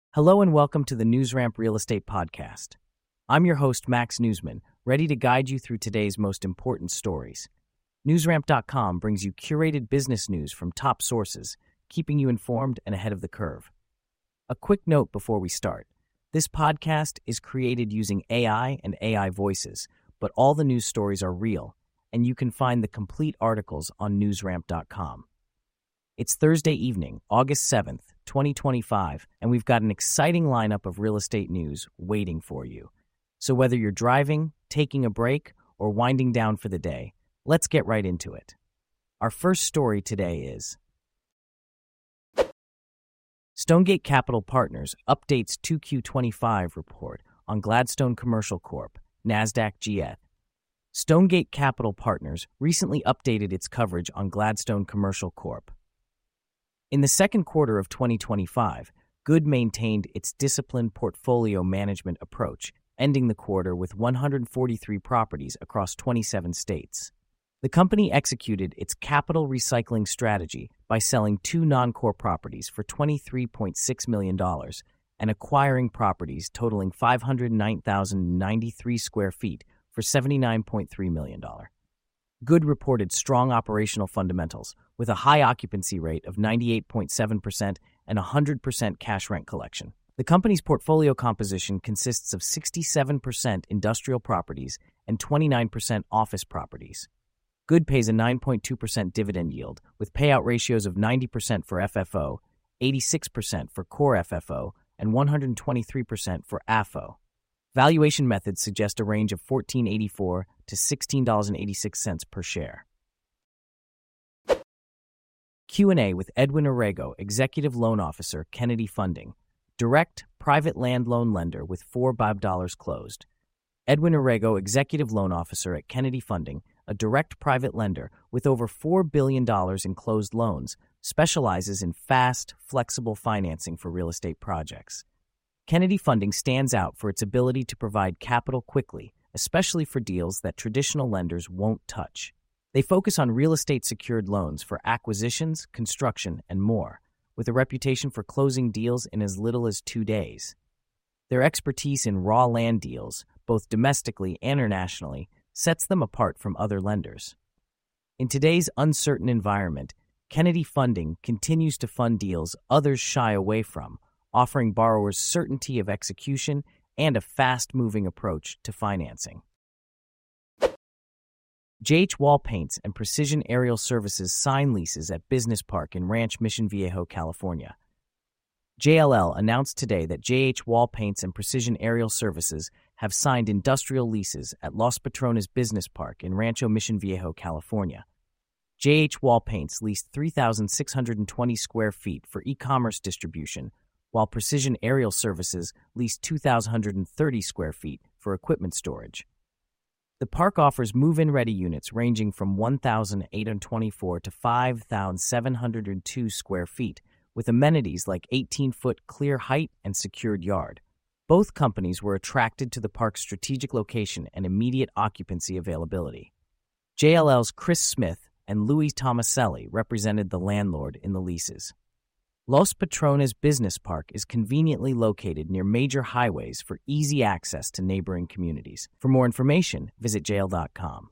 Hello and welcome to the NewsRamp Real Estate Podcast. I'm your host, Max Newsman, ready to guide you through today's most important stories. NewsRamp.com brings you curated business news from top sources, keeping you informed and ahead of the curve. A quick note before we start. This podcast is created using AI and AI voices, but all the news stories are real, and you can find the complete articles on NewsRamp.com. It's Thursday evening, August 7th, 2025, and we've got an exciting lineup of real estate news waiting for you. So whether you're driving, taking a break, or winding down for the day, let's get right into it. Our first story today is Stonegate Capital Partners updates 2Q25 report on Gladstone Commercial Corp., NASDAQ GET. Stonegate Capital Partners recently updated its coverage on Gladstone Commercial Corp. In the second quarter of 2025, GOOD maintained its disciplined portfolio management approach, ending the quarter with 143 properties across 27 states. The company executed its capital recycling strategy by selling two non-core properties for $23.6 million and acquiring properties totaling 509,093 square feet for $79.3 million. GOOD reported strong operational fundamentals, with a high occupancy rate of 98.7% and 100% cash rent collection. The company's portfolio composition consists of 67% industrial properties and 29% office properties. GOOD pays a 9.2% dividend yield, with payout ratios of 90% for FFO, 86% for core FFO, and 123% for AFFO. Valuation methods suggest a range of $14.84 to $16.86 per share. Q&A with Edwin Orrego, Executive Loan Officer, Kennedy Funding. Direct, private land loan lender with $4 billion closed. Edwin Orrego, Executive Loan Officer at Kennedy Funding, a direct private lender with over $4 billion in closed loans, specializes in fast, flexible financing for real estate projects. Kennedy Funding stands out for its ability to provide capital quickly, especially for deals that traditional lenders won't touch. They focus on real estate secured loans for acquisitions, construction, and more, with a reputation for closing deals in as little as 2 days. Their expertise in raw land deals, both domestically and internationally, sets them apart from other lenders. In today's uncertain environment, Kennedy Funding continues to fund deals others shy away from, offering borrowers certainty of execution and a fast-moving approach to financing. JH Wall Paints and Precision Aerial Services sign leases at Business Park in Ranch Mission Viejo, California. JLL announced today that JH Wall Paints and Precision Aerial Services have signed industrial leases at Los Patrones Business Park in Rancho Mission Viejo, California. JH Wall Paints leased 3,620 square feet for e-commerce distribution, while Precision Aerial Services leased 2,130 square feet for equipment storage. The park offers move-in ready units ranging from 1,824 to 5,702 square feet, with amenities like 18-foot clear height and secured yard. Both companies were attracted to the park's strategic location and immediate occupancy availability. JLL's Chris Smith and Louis Tomaselli represented the landlord in the leases. Los Patrones Business Park is conveniently located near major highways for easy access to neighboring communities. For more information, visit JL.com.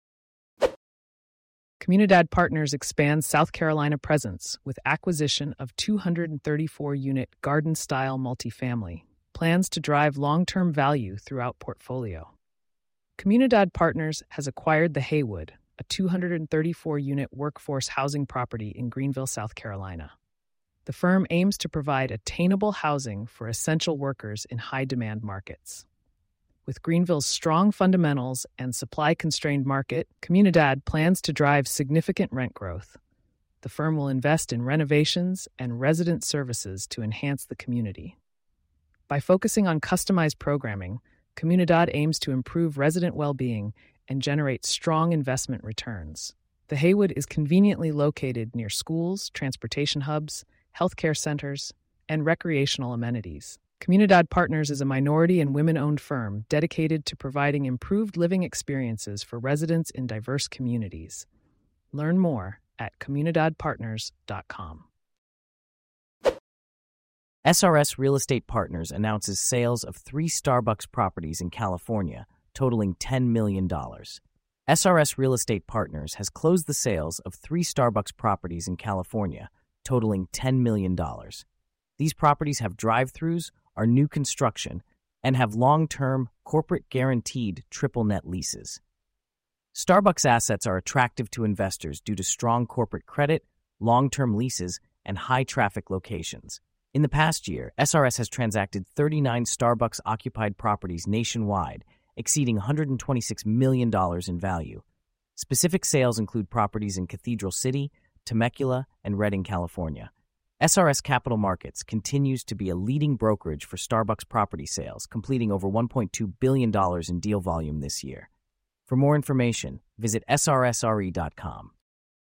Comunidad Partners expands South Carolina presence with acquisition of 234-unit garden-style multifamily. Plans to drive long-term value throughout portfolio. Comunidad Partners has acquired the Haywood, a 234-unit workforce housing property in Greenville, South Carolina. The firm aims to provide attainable housing for essential workers in high-demand markets. With Greenville's strong fundamentals and supply-constrained market, Comunidad plans to drive significant rent growth. The firm will invest in renovations and resident services to enhance the community. By focusing on customized programming, Comunidad aims to improve resident well-being and generate strong investment returns. The Haywood is conveniently located near schools, transportation hubs, healthcare centers, and recreational amenities. Comunidad Partners is a minority and women-owned firm dedicated to providing improved living experiences for residents in diverse communities. Learn more at comunidadpartners.com. SRS Real Estate Partners announces sales of 3 Starbucks properties in California, totaling $10 million. SRS Real Estate Partners has closed the sales of 3 Starbucks properties in California, totaling $10 million. These properties have drive-thrus, are new construction, and have long-term, corporate-guaranteed triple-net leases. Starbucks assets are attractive to investors due to strong corporate credit, long-term leases, and high-traffic locations. In the past year, SRS has transacted 39 Starbucks-occupied properties nationwide, exceeding $126 million in value. Specific sales include properties in Cathedral City, Temecula, and Redding, California. SRS Capital Markets continues to be a leading brokerage for Starbucks property sales, completing over $1.2 billion in deal volume this year. For more information, visit srsre.com.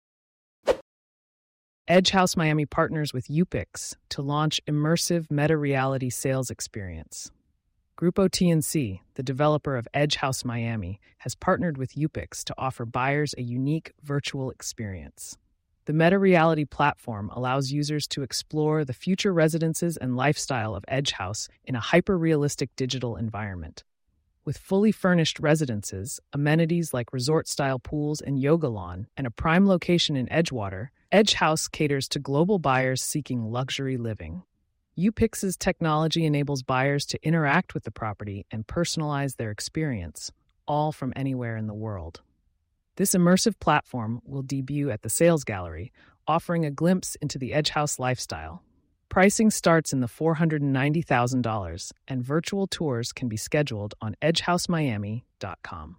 Edge House Miami partners with UPix to launch immersive meta-reality sales experience. Grupo TNC, the developer of Edge House Miami, has partnered with UPix to offer buyers a unique virtual experience. The meta-reality platform allows users to explore the future residences and lifestyle of Edge House in a hyper-realistic digital environment. With fully furnished residences, amenities like resort-style pools and yoga lawn, and a prime location in Edgewater, Edge House caters to global buyers seeking luxury living. UPix's technology enables buyers to interact with the property and personalize their experience, all from anywhere in the world. This immersive platform will debut at the Sales Gallery, offering a glimpse into the Edge House lifestyle. Pricing starts in the $490,000, and virtual tours can be scheduled on edgehousemiami.com.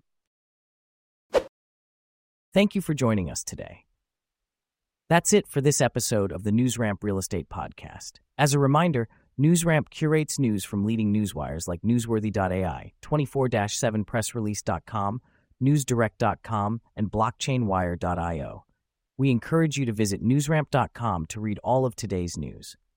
Thank you for joining us today. That's it for this episode of the NewsRamp Real Estate Podcast. As a reminder, NewsRamp curates news from leading newswires like Newsworthy.ai, 24/7pressrelease.com, NewsDirect.com, and BlockchainWire.io. We encourage you to visit newsramp.com to read all of today's news.